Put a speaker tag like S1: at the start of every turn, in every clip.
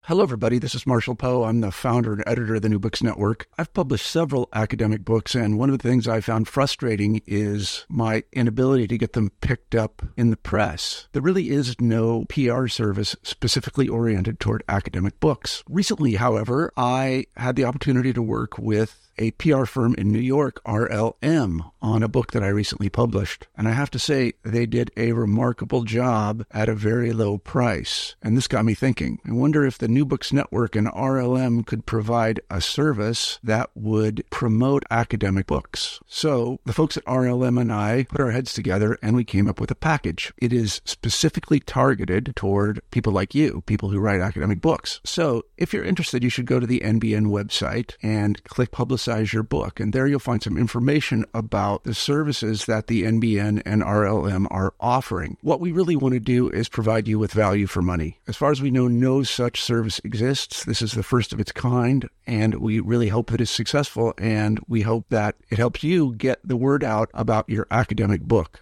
S1: Hello, everybody. This is Marshall Poe. I'm the founder and editor of the New Books Network. I've published several academic books, and one of the things I found frustrating is my inability to get them picked up in the press. There really is no PR service specifically oriented toward academic books. Recently, however, I had the opportunity to work with a PR firm in New York, RLM, on a book that I recently published. And I have to say, they did a remarkable job at a very low price. And this got me thinking. I wonder if the New Books Network and RLM could provide a service that would promote academic books. So the folks at RLM and I put our heads together and we came up with a package. It is specifically targeted toward people like you, people who write academic books. So if you're interested, you should go to the NBN website and click Publicize Your Book. And there you'll find some information about the services that the NBN and RLM are offering. What we really want to do is provide you with value for money. As far as we know, no such service exists. This is the first of its kind, and we really hope that it's successful, and we hope that it helps you get the word out about your academic book.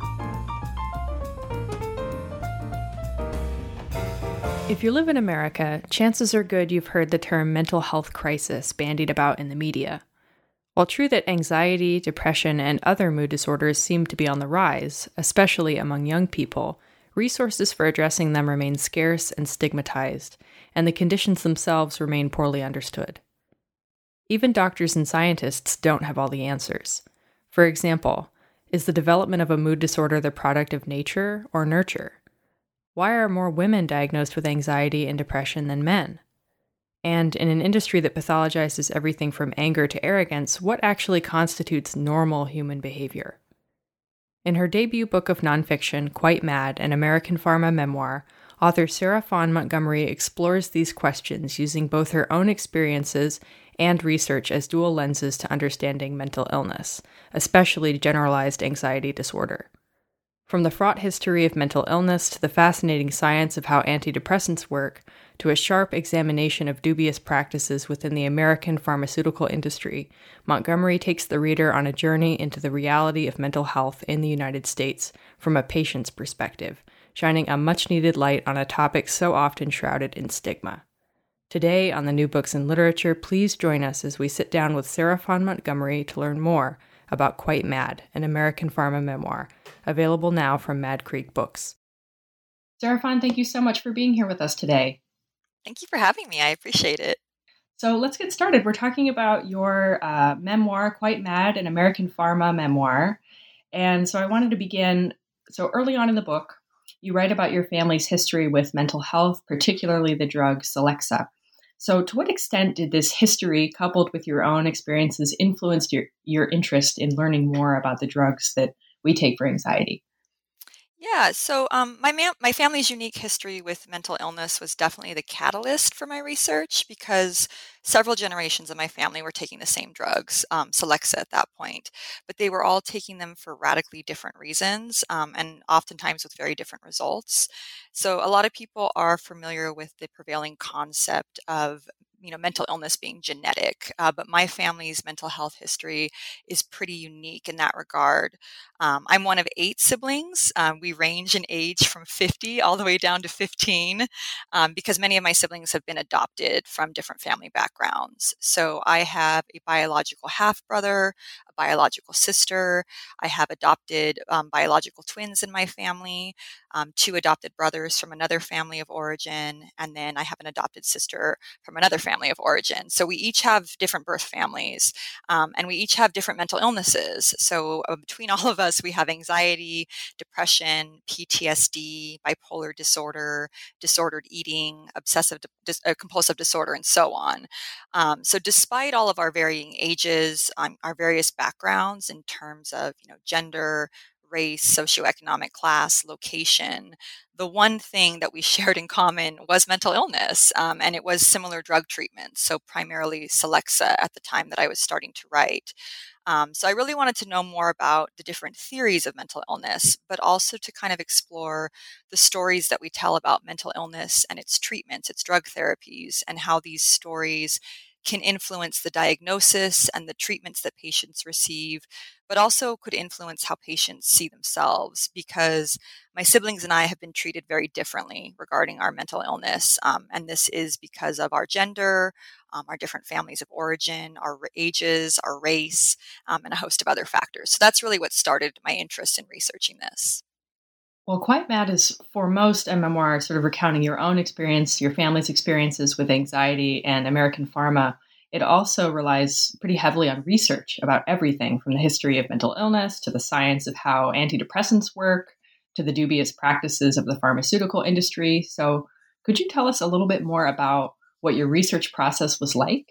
S2: If you live in America, chances are good you've heard the term mental health crisis bandied about in the media. While true that anxiety, depression, and other mood disorders seem to be on the rise, especially among young people, resources for addressing them remain scarce and stigmatized, and the conditions themselves remain poorly understood. Even doctors and scientists don't have all the answers. For example, is the development of a mood disorder the product of nature or nurture? Why are more women diagnosed with anxiety and depression than men? And in an industry that pathologizes everything from anger to arrogance, what actually constitutes normal human behavior? In her debut book of nonfiction, Quite Mad, an American Pharma memoir, author Sarah Fawn Montgomery explores these questions using both her own experiences and research as dual lenses to understanding mental illness, especially generalized anxiety disorder. From the fraught history of mental illness to the fascinating science of how antidepressants work, to a sharp examination of dubious practices within the American pharmaceutical industry, Montgomery takes the reader on a journey into the reality of mental health in the United States from a patient's perspective, shining a much-needed light on a topic so often shrouded in stigma. Today, on the New Books in Literature, please join us as we sit down with Sarah Fawn Montgomery to learn more about Quite Mad, an American Pharma memoir, available now from Mad Creek Books. Sarah Fawn, thank you so much for being here with us today.
S3: Thank you for having me. I appreciate it.
S2: So let's get started. We're talking about your memoir, Quite Mad, an American Pharma memoir. And so I wanted to begin, so early on in the book, you write about your family's history with mental health, particularly the drug Celexa. So to what extent did this history, coupled with your own experiences, influence your interest in learning more about the drugs that we take for anxiety?
S3: Yeah, so my family's unique history with mental illness was definitely the catalyst for my research because several generations of my family were taking the same drugs, Celexa at that point, but they were all taking them for radically different reasons and oftentimes with very different results. So a lot of people are familiar with the prevailing concept of mental illness being genetic, but my family's mental health history is pretty unique in that regard. I'm one of 8 siblings. We range in age from 50 all the way down to 15 because many of my siblings have been adopted from different family backgrounds. So I have a biological half brother, a biological sister. I have adopted biological twins in my family, 2 adopted brothers from another family of origin, and then I have an adopted sister from another family of origin. So we each have different birth families, and we each have different mental illnesses. So between all of us, we have anxiety, depression, PTSD, bipolar disorder, disordered eating, obsessive compulsive disorder, and so on. So despite all of our varying ages, our various backgrounds in terms of gender, race, socioeconomic class, location, the one thing that we shared in common was mental illness, and it was similar drug treatment. So primarily Celexa at the time that I was starting to write. So I really wanted to know more about the different theories of mental illness, but also to kind of explore the stories that we tell about mental illness and its treatments, its drug therapies, and how these stories can influence the diagnosis and the treatments that patients receive, but also could influence how patients see themselves, because my siblings and I have been treated very differently regarding our mental illness. And this is because of our gender, our different families of origin, our ages, our race, and a host of other factors. So that's really what started my interest in researching this.
S2: Well, Quite Mad is foremost a memoir sort of recounting your own experience, your family's experiences with anxiety and American pharma. It also relies pretty heavily on research about everything from the history of mental illness to the science of how antidepressants work to the dubious practices of the pharmaceutical industry. So, could you tell us a little bit more about what your research process was like?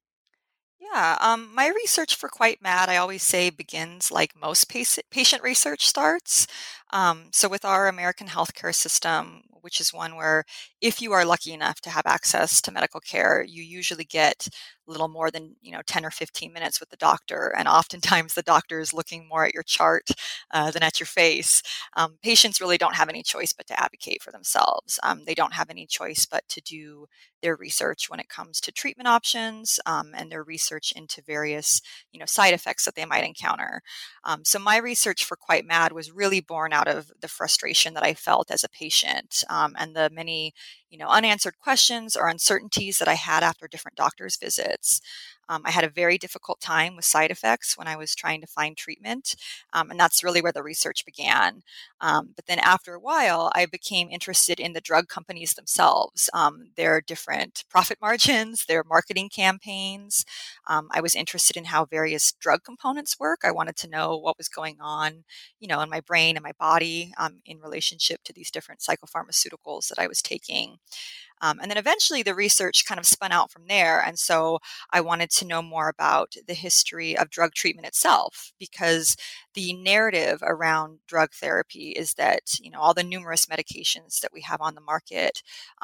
S3: Yeah, my research for Quite Mad, I always say, begins like most patient research starts. So, with our American healthcare system, which is one where if you are lucky enough to have access to medical care, you usually get a little more than 10 or 15 minutes with the doctor, and oftentimes the doctor is looking more at your chart than at your face. Patients really don't have any choice but to advocate for themselves. They don't have any choice but to do their research when it comes to treatment options, and their research into various side effects that they might encounter. So my research for Quite Mad was really born out of the frustration that I felt as a patient, and the many unanswered questions or uncertainties that I had after different doctor's visits. I had a very difficult time with side effects when I was trying to find treatment, and that's really where the research began. But then after a while, I became interested in the drug companies themselves, their different profit margins, their marketing campaigns. I was interested in how various drug components work. I wanted to know what was going on, in my brain and my body, in relationship to these different psychopharmaceuticals that I was taking. And then eventually the research kind of spun out from there. And so I wanted to know more about the history of drug treatment itself, because the narrative around drug therapy is that, all the numerous medications that we have on the market,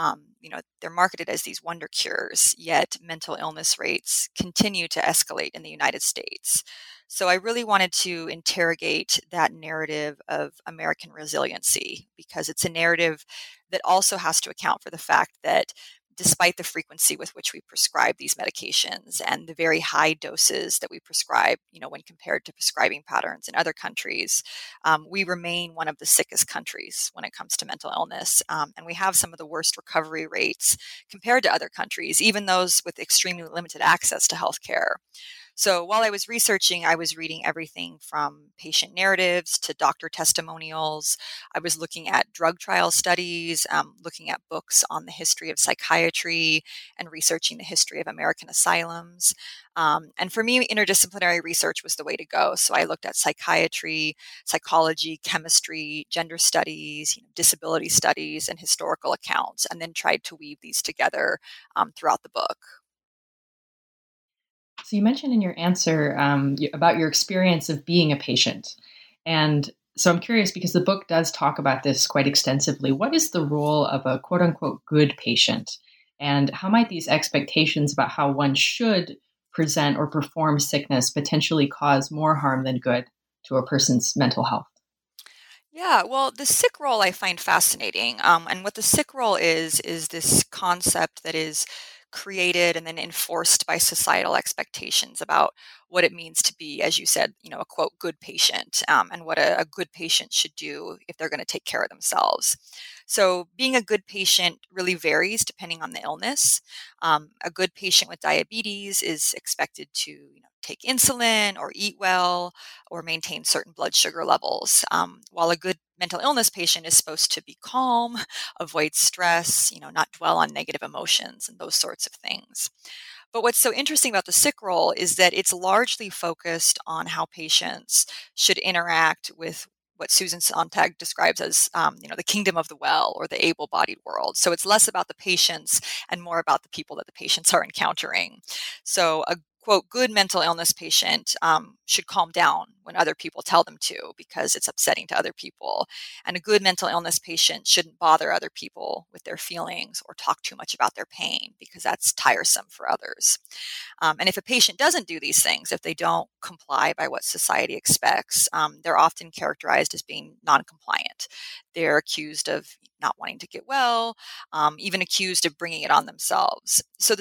S3: they're marketed as these wonder cures, yet mental illness rates continue to escalate in the United States. So I really wanted to interrogate that narrative of American resiliency, because it's a narrative that also has to account for the fact that despite the frequency with which we prescribe these medications and the very high doses that we prescribe, when compared to prescribing patterns in other countries, we remain one of the sickest countries when it comes to mental illness. And we have some of the worst recovery rates compared to other countries, even those with extremely limited access to healthcare. So while I was researching, I was reading everything from patient narratives to doctor testimonials. I was looking at drug trial studies, looking at books on the history of psychiatry, and researching the history of American asylums. And for me, interdisciplinary research was the way to go. So I looked at psychiatry, psychology, chemistry, gender studies, disability studies, and historical accounts, and then tried to weave these together throughout the book.
S2: So you mentioned in your answer about your experience of being a patient. And so I'm curious because the book does talk about this quite extensively. What is the role of a quote unquote good patient? And how might these expectations about how one should present or perform sickness potentially cause more harm than good to a person's mental health?
S3: Yeah, well, the sick role I find fascinating. And what the sick role is this concept that is created and then enforced by societal expectations about what it means to be, as you said, a quote, good patient, and what a good patient should do if they're going to take care of themselves. So, being a good patient really varies depending on the illness. A good patient with diabetes is expected to, take insulin or eat well or maintain certain blood sugar levels, while a good mental illness patient is supposed to be calm, avoid stress, not dwell on negative emotions and those sorts of things. But what's so interesting about the sick role is that it's largely focused on how patients should interact with what Susan Sontag describes as, the kingdom of the well or the able-bodied world. So it's less about the patients and more about the people that the patients are encountering. So a quote, good mental illness patient should calm down when other people tell them to because it's upsetting to other people. And a good mental illness patient shouldn't bother other people with their feelings or talk too much about their pain because that's tiresome for others. And if a patient doesn't do these things, if they don't comply by what society expects, they're often characterized as being non-compliant. They're accused of not wanting to get well, even accused of bringing it on themselves. So the sick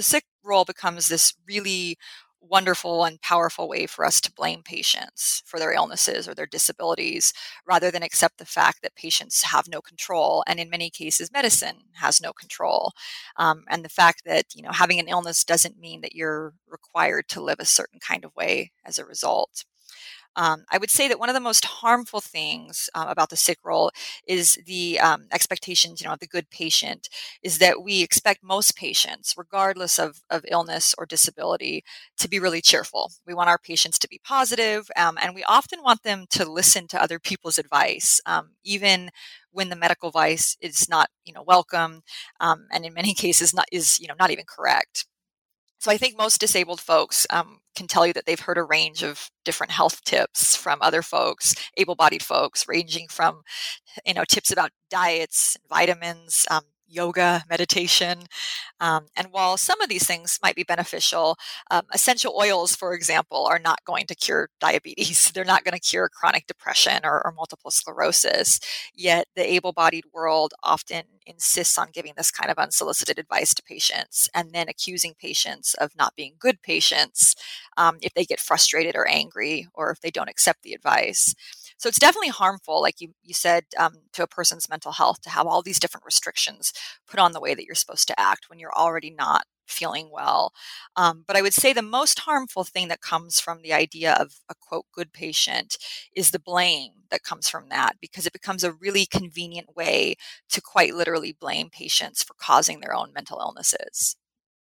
S3: role becomes this really wonderful and powerful way for us to blame patients for their illnesses or their disabilities rather than accept the fact that patients have no control, and in many cases medicine has no control. And the fact that having an illness doesn't mean that you're required to live a certain kind of way as a result. I would say that one of the most harmful things about the sick role is the expectations, of the good patient, is that we expect most patients, regardless of illness or disability, to be really cheerful. We want our patients to be positive, and we often want them to listen to other people's advice, even when the medical advice is not, welcome, and in many cases not even correct. So I think most disabled folks can tell you that they've heard a range of different health tips from other folks, able-bodied folks, ranging from, tips about diets, vitamins, yoga, meditation. And while some of these things might be beneficial, essential oils, for example, are not going to cure diabetes. They're not going to cure chronic depression or multiple sclerosis. Yet the able-bodied world often insists on giving this kind of unsolicited advice to patients and then accusing patients of not being good patients if they get frustrated or angry or if they don't accept the advice. So it's definitely harmful, like you said, to a person's mental health to have all these different restrictions put on the way that you're supposed to act when you're already not feeling well. But I would say the most harmful thing that comes from the idea of a quote good patient is the blame that comes from that, because it becomes a really convenient way to quite literally blame patients for causing their own mental illnesses.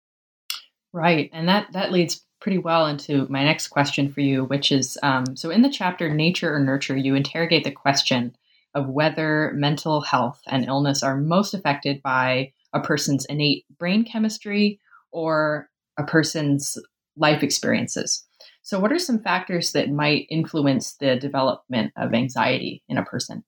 S2: Right. And that leads pretty well into my next question for you, which is so in the chapter Nature or Nurture, you interrogate the question of whether mental health and illness are most affected by a person's innate brain chemistry or a person's life experiences. So, what are some factors that might influence the development of anxiety in a person?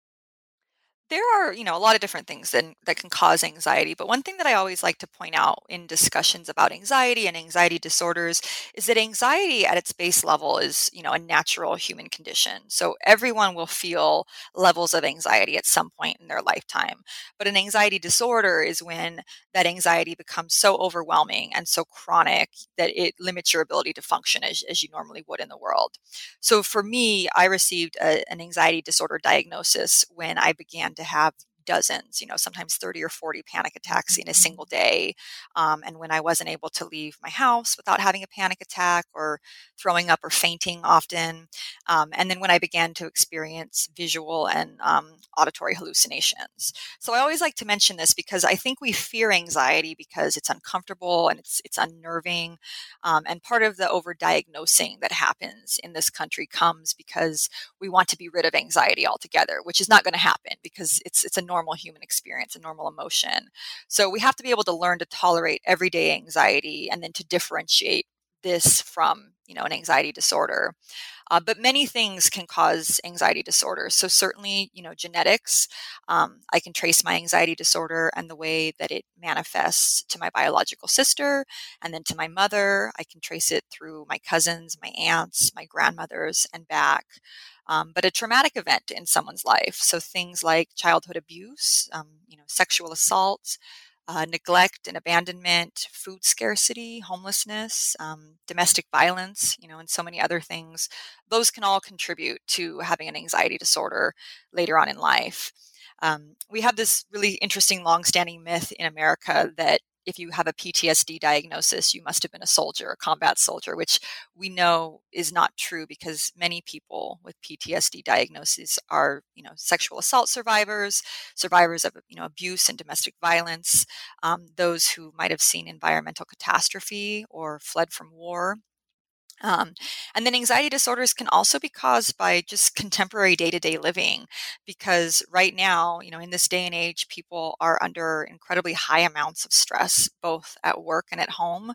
S3: There are, a lot of different things that can cause anxiety, but one thing that I always like to point out in discussions about anxiety and anxiety disorders is that anxiety at its base level is, a natural human condition. So everyone will feel levels of anxiety at some point in their lifetime. But an anxiety disorder is when that anxiety becomes so overwhelming and so chronic that it limits your ability to function as you normally would in the world. So for me, I received an anxiety disorder diagnosis when I began to have dozens, sometimes 30 or 40 panic attacks in a single day. And when I wasn't able to leave my house without having a panic attack or throwing up or fainting often. And then when I began to experience visual and auditory hallucinations. So I always like to mention this because I think we fear anxiety because it's uncomfortable and it's unnerving. And part of the overdiagnosing that happens in this country comes because we want to be rid of anxiety altogether, which is not going to happen because it's a normal human experience, a normal emotion. So we have to be able to learn to tolerate everyday anxiety and then to differentiate this from, an anxiety disorder. But many things can cause anxiety disorders. So certainly, genetics. I can trace my anxiety disorder and the way that it manifests to my biological sister and then to my mother. I can trace it through my cousins, my aunts, my grandmothers, and back. But a traumatic event in someone's life. So things like childhood abuse, sexual assault, neglect and abandonment, food scarcity, homelessness, domestic violence, and so many other things. Those can all contribute to having an anxiety disorder later on in life. We have this really interesting longstanding myth in America that if you have a PTSD diagnosis, you must have been a soldier, a combat soldier, which we know is not true because many people with PTSD diagnoses are, sexual assault survivors, survivors of, abuse and domestic violence, those who might have seen environmental catastrophe or fled from war. Um, and then anxiety disorders can also be caused by just contemporary day-to-day living, because right now, in this day and age, people are under incredibly high amounts of stress, both at work and at home.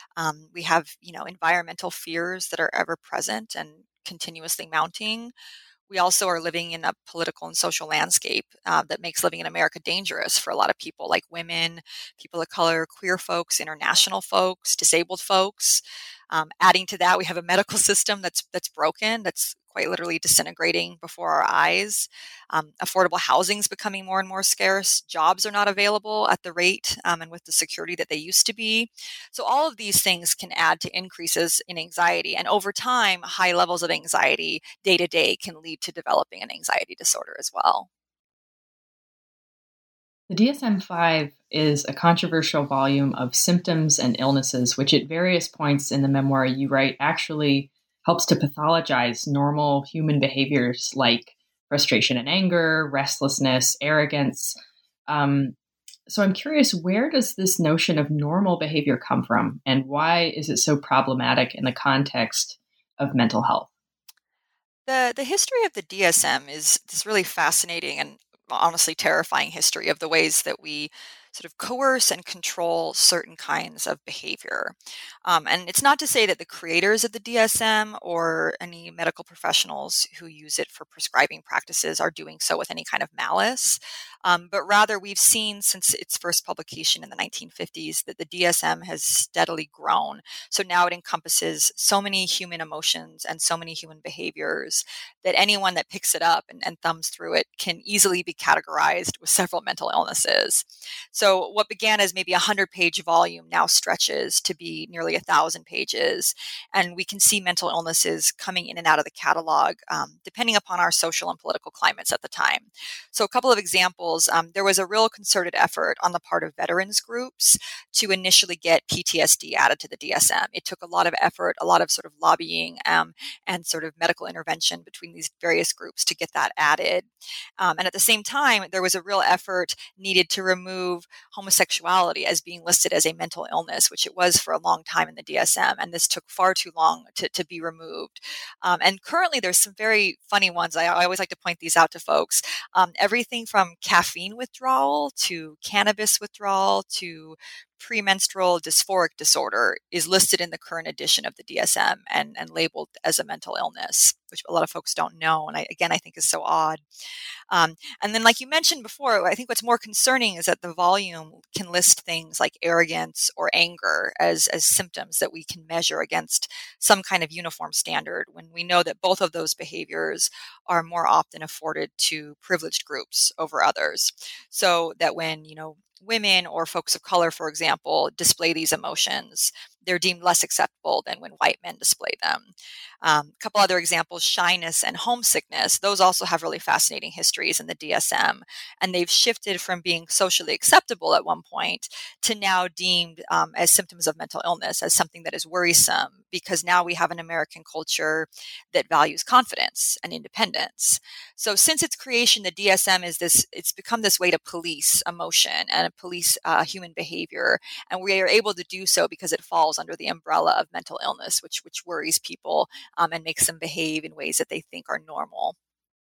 S3: We have, environmental fears that are ever present and continuously mounting. We also are living in a political and social landscape that makes living in America dangerous for a lot of people, like women, people of color, queer folks, international folks, disabled folks. Adding to that, we have a medical system that's broken, that's quite literally disintegrating before our eyes. Affordable housing is becoming more and more scarce. Jobs are not available at the rate and with the security that they used to be. So all of these things can add to increases in anxiety. And over time, high levels of anxiety day to day can lead to developing an anxiety disorder as well.
S2: The DSM-5 is a controversial volume of symptoms and illnesses, which at various points in the memoir you write actually helps to pathologize normal human behaviors like frustration and anger, restlessness, arrogance. Um, so I'm curious, where does this notion of normal behavior come from, and why is it so problematic in the context of mental health?
S3: The history of the DSM is this really fascinating and honestly terrifying history of the ways that we sort of coerce and control certain kinds of behavior. And it's not to say that the creators of the DSM or any medical professionals who use it for prescribing practices are doing so with any kind of malice, but rather we've seen since its first publication in the 1950s that the DSM has steadily grown. So now it encompasses so many human emotions and so many human behaviors that anyone that picks it up and thumbs through it can easily be categorized with several mental illnesses. So what began as maybe a 100-page volume now stretches to be nearly 1,000 pages. And we can see mental illnesses coming in and out of the catalog depending upon our social and political climates at the time. So a couple of examples, there was a real concerted effort on the part of veterans groups to initially get PTSD added to the DSM. It took a lot of effort, a lot of sort of lobbying and sort of medical intervention between these various groups to get that added. And at the same time, there was a real effort needed to remove homosexuality as being listed as a mental illness, which it was for a long time in the DSM. And this took far too long to be removed. And currently, there's some very funny ones. I always like to point these out to folks. Everything from caffeine withdrawal to cannabis withdrawal to premenstrual dysphoric disorder is listed in the current edition of the DSM and labeled as a mental illness, which a lot of folks don't know. And I think is so odd. And then, like you mentioned before, I think what's more concerning is that the volume can list things like arrogance or anger as symptoms that we can measure against some kind of uniform standard when we know that both of those behaviors are more often afforded to privileged groups over others. So that when, women or folks of color, for example, display these emotions, they're deemed less acceptable than when white men display them. A couple other examples, shyness and homesickness, those also have really fascinating histories in the DSM. And they've shifted from being socially acceptable at one point to now deemed as symptoms of mental illness, as something that is worrisome, because now we have an American culture that values confidence and independence. So since its creation, the DSM it's become this way to police emotion and police human behavior. And we are able to do so because it falls under the umbrella of mental illness, which worries people and makes them behave in ways that they think are normal.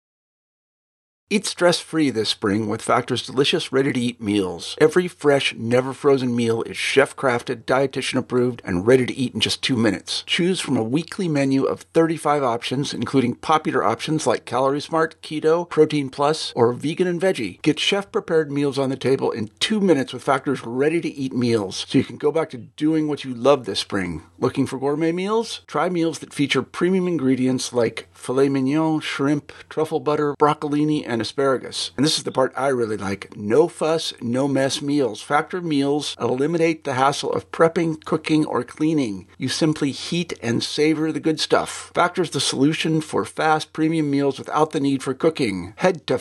S1: Eat stress-free this spring with Factor's delicious ready-to-eat meals. Every fresh, never-frozen meal is chef-crafted, dietitian-approved, and ready to eat in just 2 minutes. Choose from a weekly menu of 35 options, including popular options like Calorie Smart, Keto, Protein Plus, or Vegan and Veggie. Get chef-prepared meals on the table in 2 minutes with Factor's ready-to-eat meals, so you can go back to doing what you love this spring. Looking for gourmet meals? Try meals that feature premium ingredients like filet mignon, shrimp, truffle butter, broccolini, and asparagus. And this is the part I really like. No fuss, no mess meals. Factor meals eliminate the hassle of prepping, cooking, or cleaning. You simply heat and savor the good stuff. Factor's the solution for fast premium meals without the need for cooking. Head to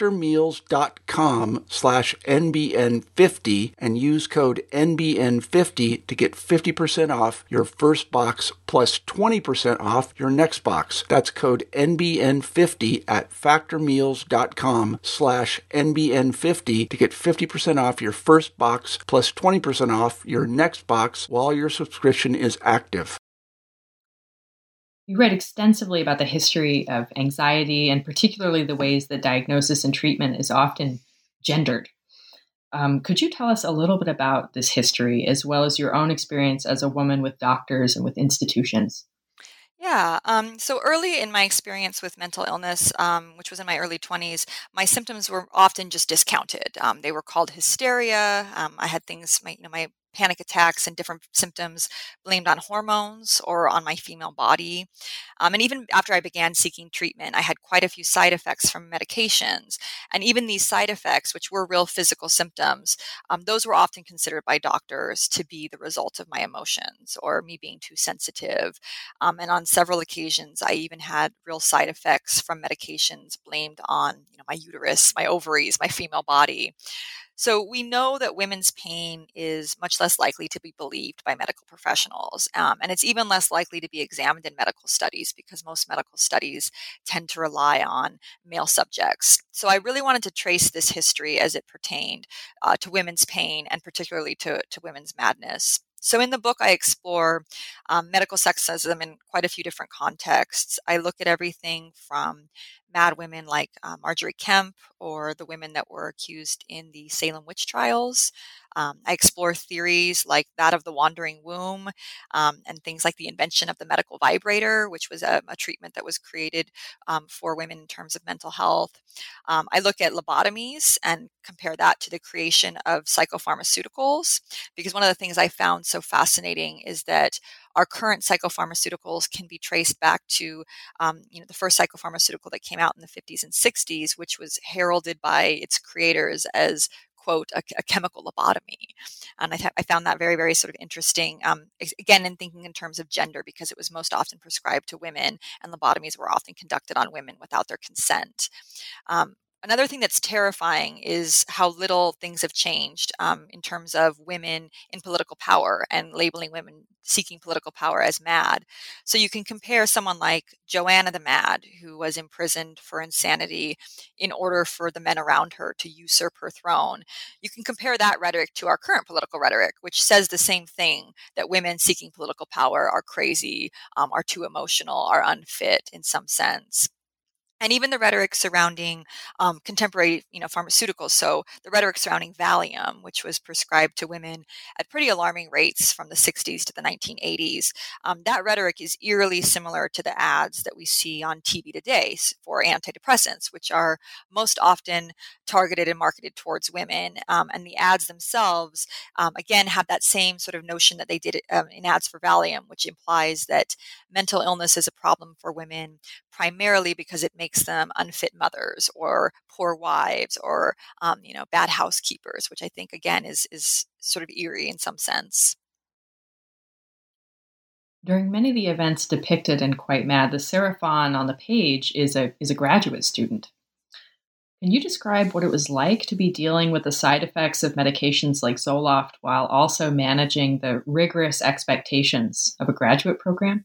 S1: factormeals.com/NBN50 and use code NBN50 to get 50% off your first box plus 20% off your next box. That's code NBN50 at factormeals.com/NBN50 to get 50% off your first box plus 20% off your next box while your subscription is active.
S2: You write extensively about the history of anxiety and particularly the ways that diagnosis and treatment is often gendered. Could you tell us a little bit about this history as well as your own experience as a woman with doctors and with institutions?
S3: Yeah. So early in my experience with mental illness, which was in my early 20s, my symptoms were often just discounted. They were called hysteria. I had things, my panic attacks and different symptoms blamed on hormones or on my female body. And even after I began seeking treatment, I had quite a few side effects from medications. And even these side effects, which were real physical symptoms, those were often considered by doctors to be the result of my emotions or me being too sensitive. And on several occasions, I even had real side effects from medications blamed on, my uterus, my ovaries, my female body. So we know that women's pain is much less likely to be believed by medical professionals. And it's even less likely to be examined in medical studies because most medical studies tend to rely on male subjects. So I really wanted to trace this history as it pertained to women's pain and particularly to women's madness. So in the book, I explore medical sexism in quite a few different contexts. I look at everything from mad women like Marjorie Kemp or the women that were accused in the Salem witch trials. I explore theories like that of the wandering womb and things like the invention of the medical vibrator, which was a treatment that was created for women in terms of mental health. I look at lobotomies and compare that to the creation of psychopharmaceuticals, because one of the things I found so fascinating is that our current psychopharmaceuticals can be traced back to the first psychopharmaceutical that came out in the 50s and 60s, which was heralded by its creators as, quote, a chemical lobotomy. And I found that very, very sort of interesting, again, in thinking in terms of gender, because it was most often prescribed to women, and lobotomies were often conducted on women without their consent. Another thing that's terrifying is how little things have changed in terms of women in political power and labeling women seeking political power as mad. So you can compare someone like Joanna the Mad, who was imprisoned for insanity in order for the men around her to usurp her throne. You can compare that rhetoric to our current political rhetoric, which says the same thing, that women seeking political power are crazy, are too emotional, are unfit in some sense. And even the rhetoric surrounding contemporary, pharmaceuticals. So the rhetoric surrounding Valium, which was prescribed to women at pretty alarming rates from the 60s to the 1980s, that rhetoric is eerily similar to the ads that we see on TV today for antidepressants, which are most often targeted and marketed towards women. And the ads themselves, again, have that same sort of notion that they did in ads for Valium, which implies that mental illness is a problem for women primarily because it makes them unfit mothers or poor wives or bad housekeepers, which I think again is sort of eerie in some sense.
S2: During many of the events depicted in Quite Mad, the Seraphon on the page is a graduate student. Can you describe what it was like to be dealing with the side effects of medications like Zoloft while also managing the rigorous expectations of a graduate program?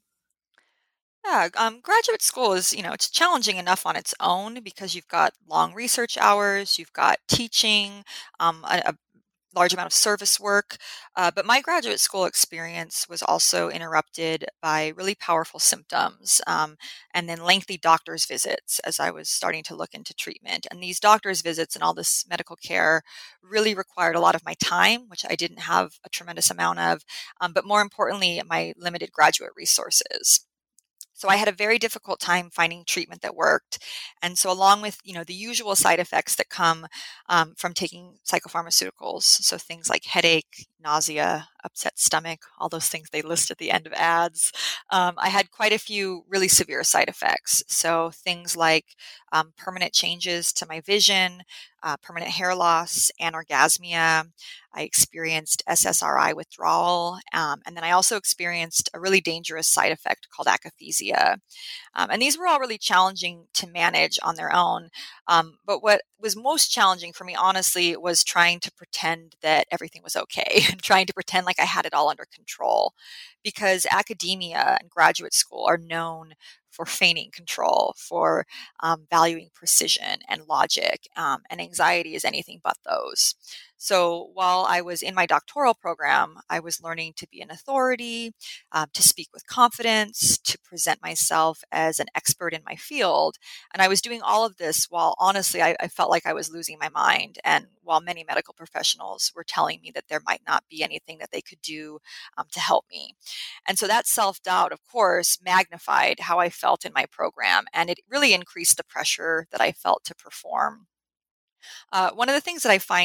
S3: Yeah, graduate school is, it's challenging enough on its own because you've got long research hours, you've got teaching, a large amount of service work. But my graduate school experience was also interrupted by really powerful symptoms and then lengthy doctor's visits as I was starting to look into treatment. And these doctor's visits and all this medical care really required a lot of my time, which I didn't have a tremendous amount of, but more importantly, my limited graduate resources. So I had a very difficult time finding treatment that worked. And so along with, the usual side effects that come from taking psychopharmaceuticals, so things like headache, nausea, upset stomach, all those things they list at the end of ads, I had quite a few really severe side effects. So things like permanent changes to my vision, permanent hair loss, anorgasmia. I experienced SSRI withdrawal. And then I also experienced a really dangerous side effect called akathisia. And these were all really challenging to manage on their own. But what was most challenging for me, honestly, was trying to pretend that everything was okay and trying to pretend like I had it all under control. Because academia and graduate school are known for feigning control, for valuing precision and logic, and anxiety is anything but those. So while I was in my doctoral program, I was learning to be an authority, to speak with confidence, to present myself as an expert in my field. And I was doing all of this while honestly, I felt like I was losing my mind. And while many medical professionals were telling me that there might not be anything that they could do to help me. And so that self doubt, of course, magnified how I felt in my program. And it really increased the pressure that I felt to perform. One of the things that I find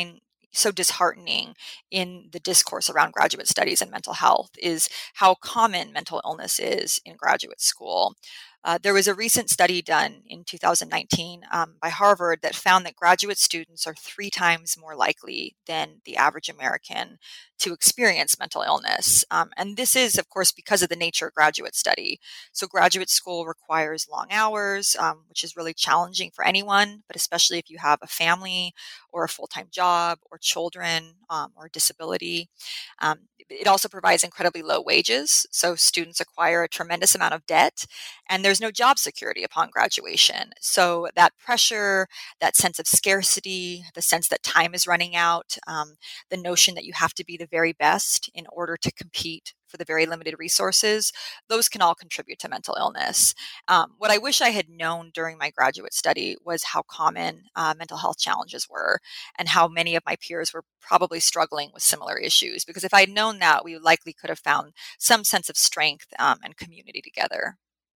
S3: so disheartening in the discourse around graduate studies and mental health is how common mental illness is in graduate school. There was a recent study done in 2019 by Harvard that found that graduate students are 3 times more likely than the average American to experience mental illness. And this is, of course, because of the nature of graduate study. So, graduate school requires long hours, which is really challenging for anyone, but especially if you have a family or a full time job or children or disability. It also provides incredibly low wages. So, students acquire a tremendous amount of debt, and there's no job security upon graduation. So, that pressure, that sense of scarcity, the sense that time is running out, the notion that you have to be the very best in order to compete for the very limited resources, those can all contribute to mental illness. What I wish I had known during my graduate study was how common mental health challenges were and how many of my peers were probably struggling with similar issues. Because if I'd known that, we likely could have found some sense of strength and community together.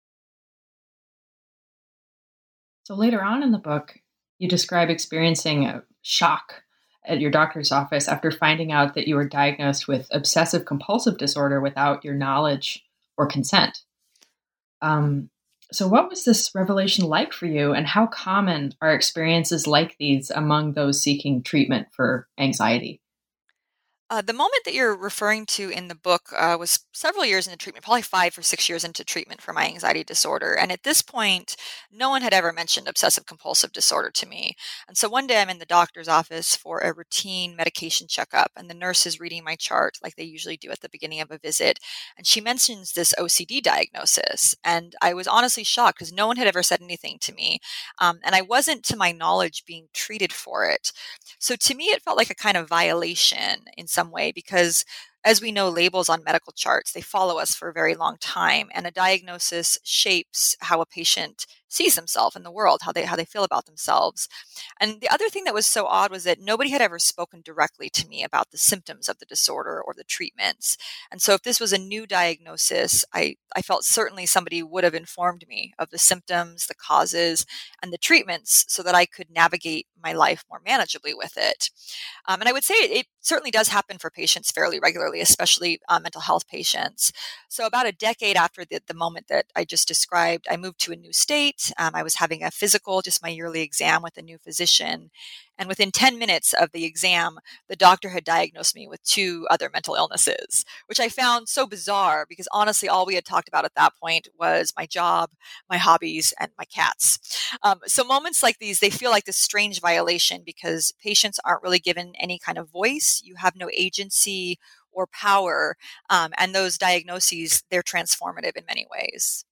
S2: So later on in the book, you describe experiencing a shock at your doctor's office after finding out that you were diagnosed with obsessive compulsive disorder without your knowledge or consent. Um, so, what was this revelation like for you, and how common are experiences like these among those seeking treatment for anxiety?
S3: The moment that you're referring to in the book was several years into treatment, probably 5 or 6 years into treatment for my anxiety disorder. And at this point, no one had ever mentioned obsessive compulsive disorder to me. And so one day I'm in the doctor's office for a routine medication checkup, and the nurse is reading my chart like they usually do at the beginning of a visit. And she mentions this OCD diagnosis. And I was honestly shocked because no one had ever said anything to me. And I wasn't, to my knowledge, being treated for it. So to me, it felt like a kind of violation in some way because, as we know, labels on medical charts, they follow us for a very long time, and a diagnosis shapes how a patient sees themselves in the world, how they feel about themselves. And the other thing that was so odd was that nobody had ever spoken directly to me about the symptoms of the disorder or the treatments. And so if this was a new diagnosis, I felt certainly somebody would have informed me of the symptoms, the causes, and the treatments so that I could navigate my life more manageably with it. And I would say it certainly does happen for patients fairly regularly, especially mental health patients. So, about a decade after the moment that I just described, I moved to a new state. I was having a physical, just my yearly exam with a new physician. And within 10 minutes of the exam, the doctor had diagnosed me with 2 other mental illnesses, which I found so bizarre because honestly, all we had talked about at that point was my job, my hobbies, and my cats. So moments like these, they feel like this strange violation because patients aren't really given any kind of voice. You have no agency or power. And those diagnoses, they're transformative in many ways.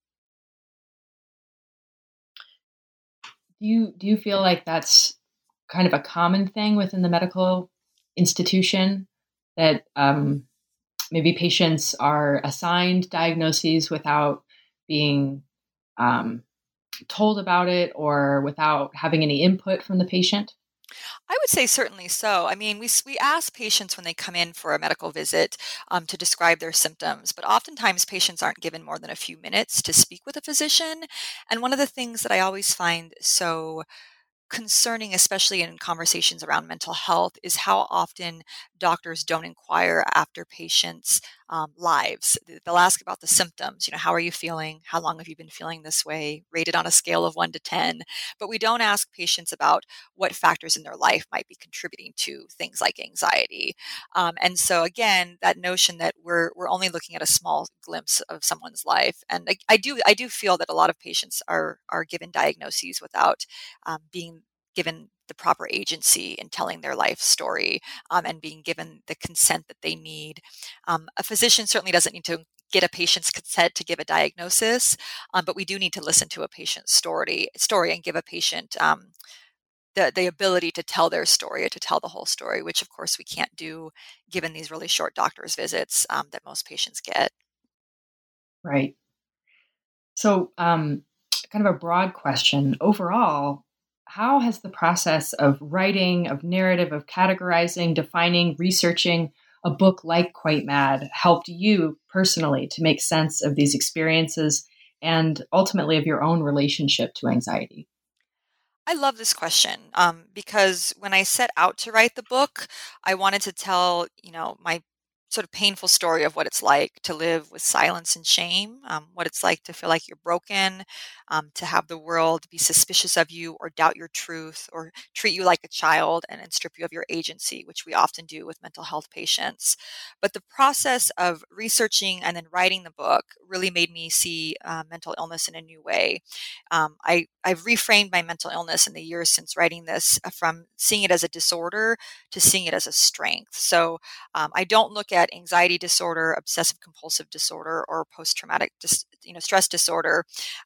S2: Do you feel like that's kind of a common thing within the medical institution that maybe patients are assigned diagnoses without being um, told about it or without having any input from the patient?
S3: I would say certainly so. I mean, we ask patients when they come in for a medical visit to describe their symptoms, but oftentimes patients aren't given more than a few minutes to speak with a physician. And one of the things that I always find so concerning, especially in conversations around mental health, is how often doctors don't inquire after patients' lives. They'll ask about the symptoms. How are you feeling? How long have you been feeling this way? Rated on a scale of 1 to 10. But we don't ask patients about what factors in their life might be contributing to things like anxiety. And so, again, that notion that we're only looking at a small glimpse of someone's life, and I do feel that a lot of patients are given diagnoses without being given the proper agency in telling their life story and being given the consent that they need. A physician certainly doesn't need to get a patient's consent to give a diagnosis, but we do need to listen to a patient's story and give a patient the ability to tell their story or to tell the whole story, which of course we can't do given these really short doctor's visits that most patients get.
S2: Right. So, kind of a broad question. Overall, how has the process of writing, of narrative, of categorizing, defining, researching a book like Quite Mad helped you personally to make sense of these experiences and ultimately of your own relationship to anxiety?
S3: I love this question because when I set out to write the book, I wanted to tell, my sort of painful story of what it's like to live with silence and shame, what it's like to feel like you're broken, to have the world be suspicious of you or doubt your truth or treat you like a child and strip you of your agency, which we often do with mental health patients. But the process of researching and then writing the book really made me see mental illness in a new way. I've reframed my mental illness in the years since writing this from seeing it as a disorder to seeing it as a strength. So I don't look at anxiety disorder, obsessive compulsive disorder, or post traumatic stress disorder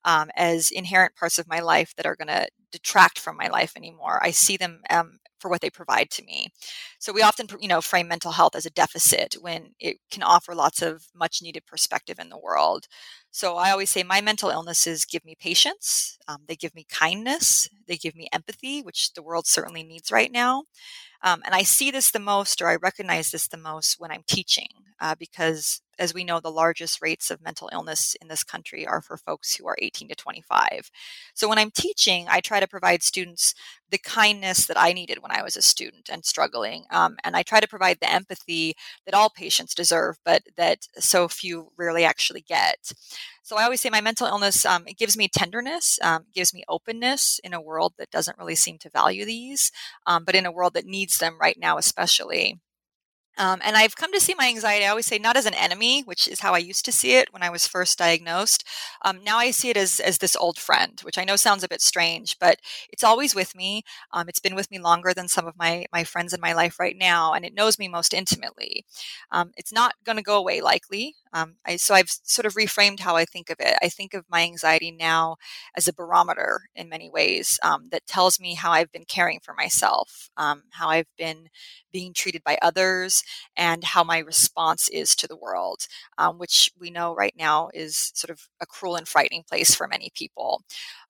S3: as inherent parts of my life that are going to detract from my life anymore. I see them for what they provide to me. So we often, frame mental health as a deficit when it can offer lots of much needed perspective in the world. So I always say my mental illnesses give me patience, they give me kindness, they give me empathy, which the world certainly needs right now. And I see this the most, or I recognize this the most when I'm teaching, because as we know, the largest rates of mental illness in this country are for folks who are 18 to 25. So when I'm teaching, I try to provide students the kindness that I needed when I was a student and struggling. And I try to provide the empathy that all patients deserve, but that so few rarely actually get. So I always say my mental illness, it gives me tenderness, gives me openness in a world that doesn't really seem to value these, but in a world that needs them right now, especially. And I've come to see my anxiety, I always say, not as an enemy, which is how I used to see it when I was first diagnosed. Now I see it as this old friend, which I know sounds a bit strange, but it's always with me. It's been with me longer than some of my friends in my life right now, and it knows me most intimately. It's not going to go away likely. So I've sort of reframed how I think of it. I think of my anxiety now as a barometer in many ways that tells me how I've been caring for myself, how I've been being treated by others, and how my response is to the world, which we know right now is sort of a cruel and frightening place for many people.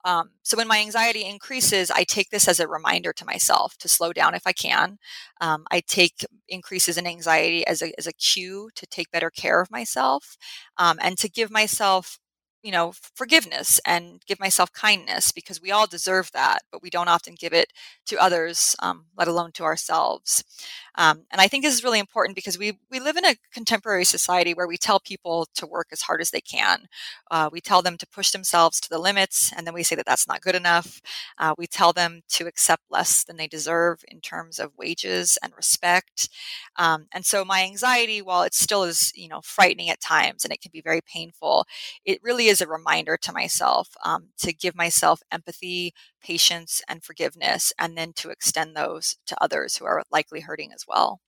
S3: So when my anxiety increases, I take this as a reminder to myself to slow down if I can. I take increases in anxiety as a cue to take better care of myself, and to give myself forgiveness and give myself kindness, because we all deserve that, but we don't often give it to others, let alone to ourselves. And I think this is really important because we live in a contemporary society where we tell people to work as hard as they can. We tell them to push themselves to the limits, and then we say that that's not good enough. We tell them to accept less than they deserve in terms of wages and respect. And so my anxiety, while it still is, frightening at times and it can be very painful, it really is a reminder to myself to give myself empathy, patience, and forgiveness, and then to extend those to others who are likely hurting as well.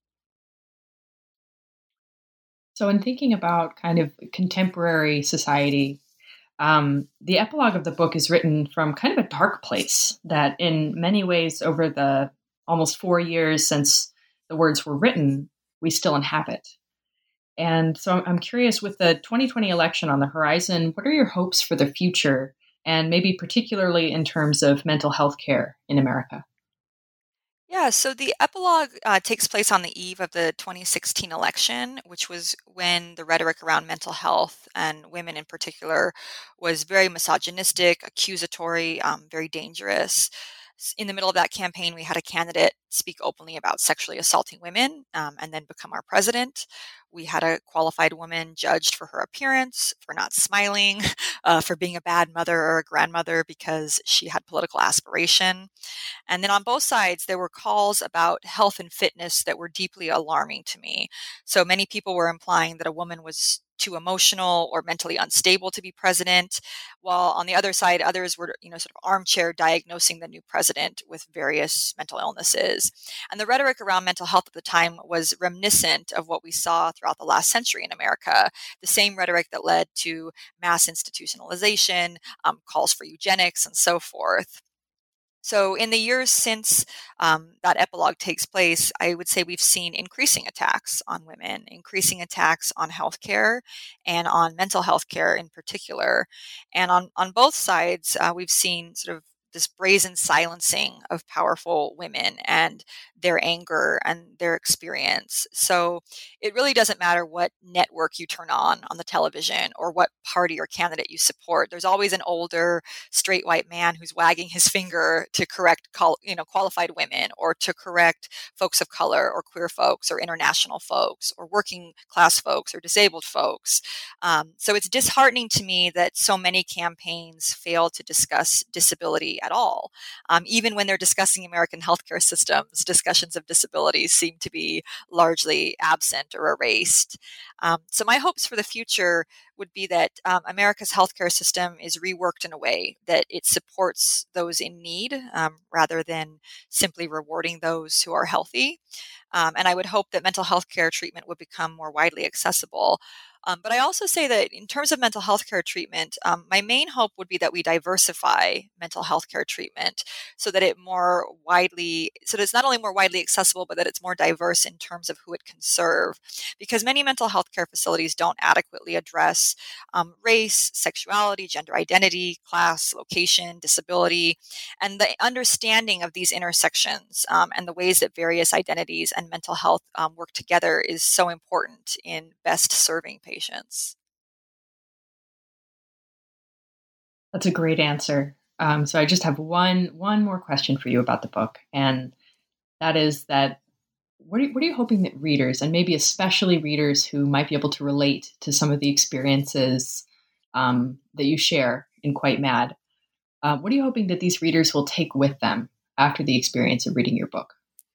S2: So, in thinking about kind of contemporary society, the epilogue of the book is written from kind of a dark place that, in many ways, over the almost 4 years since the words were written, we still inhabit. And so I'm curious, with the 2020 election on the horizon, what are your hopes for the future, and maybe particularly in terms of mental health care in America?
S3: Yeah, so the epilogue takes place on the eve of the 2016 election, which was when the rhetoric around mental health and women in particular was very misogynistic, accusatory, very dangerous. In the middle of that campaign, we had a candidate speak openly about sexually assaulting women and then become our president. We had a qualified woman judged for her appearance, for not smiling, for being a bad mother or a grandmother because she had political aspiration. And then on both sides, there were calls about health and fitness that were deeply alarming to me. So many people were implying that a woman was too emotional or mentally unstable to be president, while on the other side, others were, sort of armchair diagnosing the new president with various mental illnesses. And the rhetoric around mental health at the time was reminiscent of what we saw throughout the last century in America, the same rhetoric that led to mass institutionalization, calls for eugenics, and so forth. So, in the years since that epilogue takes place, I would say we've seen increasing attacks on women, increasing attacks on healthcare and on mental health care in particular. And on both sides, we've seen sort of this brazen silencing of powerful women and their anger and their experience. So it really doesn't matter what network you turn on the television or what party or candidate you support. There's always an older straight white man who's wagging his finger to correct qualified women, or to correct folks of color or queer folks or international folks or working class folks or disabled folks. So it's disheartening to me that so many campaigns fail to discuss disability at all. Even when they're discussing American healthcare systems, discussions of disabilities seem to be largely absent or erased. So my hopes for the future would be that America's healthcare system is reworked in a way that it supports those in need rather than simply rewarding those who are healthy. And I would hope that mental health care treatment would become more widely accessible. But I also say that in terms of mental health care treatment, my main hope would be that we diversify mental health care treatment so that it's not only more widely accessible, but that it's more diverse in terms of who it can serve. Because many mental health care facilities don't adequately address race, sexuality, gender identity, class, location, disability, and the understanding of these intersections and the ways that various identities and mental health work together is so important in best serving patients.
S2: That's a great answer. So I just have one more question for you about the book, and that is that what are you hoping that readers, and maybe especially readers who might be able to relate to some of the experiences that you share in Quite Mad, what are you hoping that these readers will take with them after the experience of reading your book?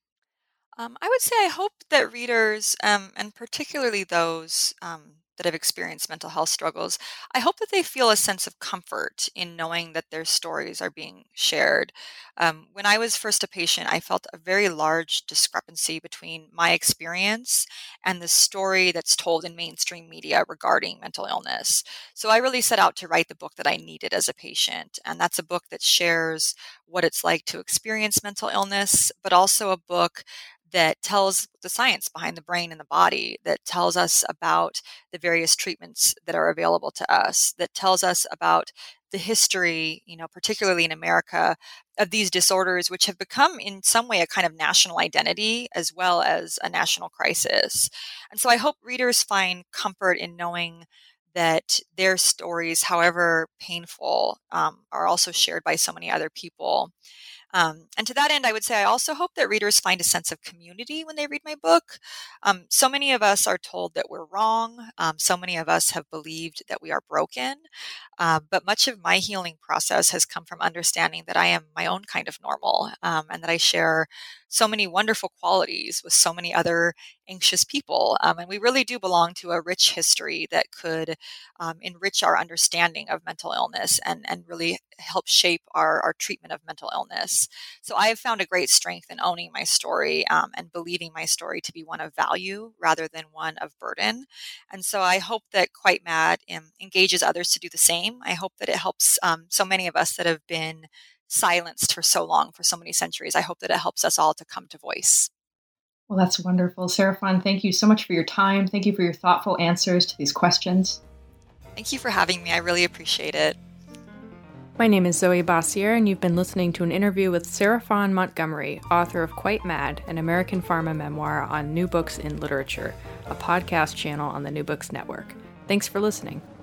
S3: I would say I hope that readers, and particularly those that have experienced mental health struggles, I hope that they feel a sense of comfort in knowing that their stories are being shared. When I was first a patient, I felt a very large discrepancy between my experience and the story that's told in mainstream media regarding mental illness. So I really set out to write the book that I needed as a patient. And that's a book that shares what it's like to experience mental illness, but also a book that tells the science behind the brain and the body, that tells us about the various treatments that are available to us, that tells us about the history, particularly in America, of these disorders, which have become in some way a kind of national identity as well as a national crisis. And so I hope readers find comfort in knowing that their stories, however painful, are also shared by so many other people. And to that end, I would say I also hope that readers find a sense of community when they read my book. So many of us are told that we're wrong. So many of us have believed that we are broken. But much of my healing process has come from understanding that I am my own kind of normal, and that I share so many wonderful qualities with so many other anxious people. And we really do belong to a rich history that could enrich our understanding of mental illness and really help shape our treatment of mental illness. So I have found a great strength in owning my story and believing my story to be one of value rather than one of burden. And so I hope that Quite Mad engages others to do the same. I hope that it helps so many of us that have been silenced for so long, for so many centuries. I hope that it helps us all to come to voice.
S2: Well, that's wonderful. Sarah Fawn, thank you so much for your time. Thank you for your thoughtful answers to these questions.
S3: Thank you for having me. I really appreciate it.
S2: My name is Zoe Bossier, and you've been listening to an interview with Sarah Fawn Montgomery, author of Quite Mad, an American pharma memoir on new books in literature, a podcast channel on the New Books Network. Thanks for listening.